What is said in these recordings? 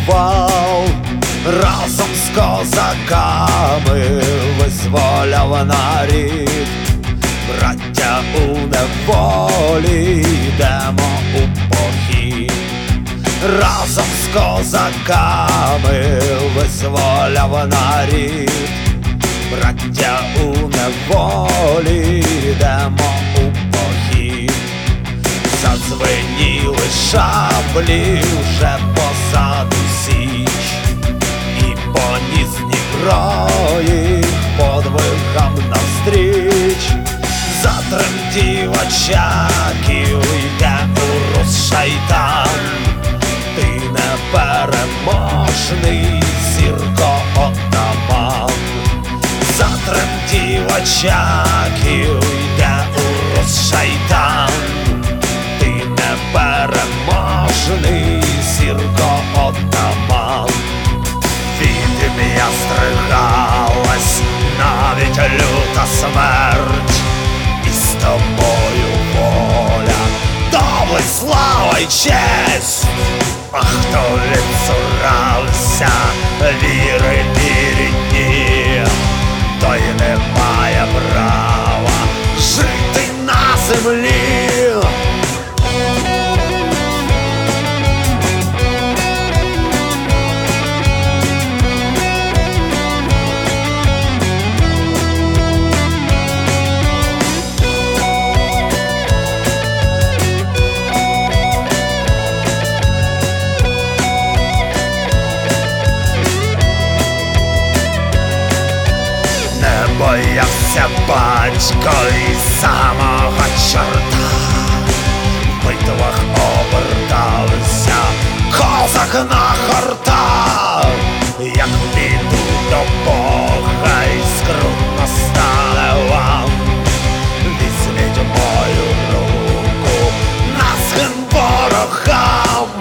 воював, разом з козаками визволяв нарід. Браття у неволі, йдемо у похід, разом з козаками визволяв нарід. Браття у неволі, йдемо у похід. Задзвеніли шаблі вже позаду січ, і поніс Дніпро їх подвигам навстріч. Затремтів Очаків, йде Урус шайтан, ти непереможний, Сірко отаман. Затремтів Очаків, йде Урус шайтан, ти непереможний, Сірко отаман. Від ім'я стригалась навіть люта смерть, і з тобою воля, доблесть, слава й честь. А хто відцурався віри і рідні, той не має права жити на землі. Боявся батько і самого чорта, в битвах обертався козак на хорта. Як піду до Бога і скрутно стане вам, візьміть мою руку на згин ворогам.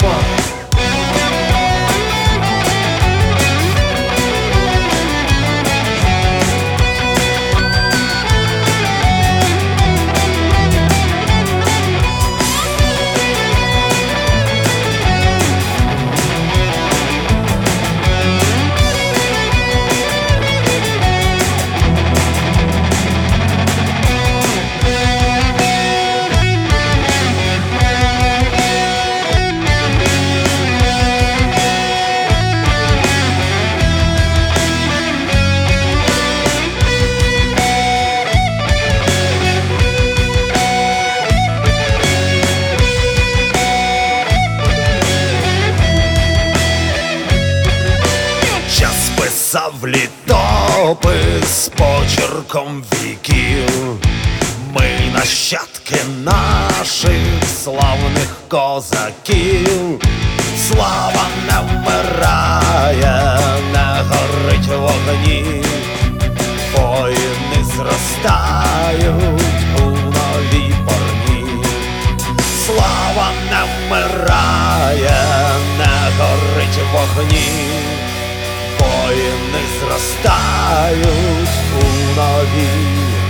Писав літопис почерком віків. Ми нащадки наших славних козаків. Слава не вмирає, не горить в вогні. Воїни зростають у новій порні. Слава не вмирає, не горить в вогні. Воїни зростають у новій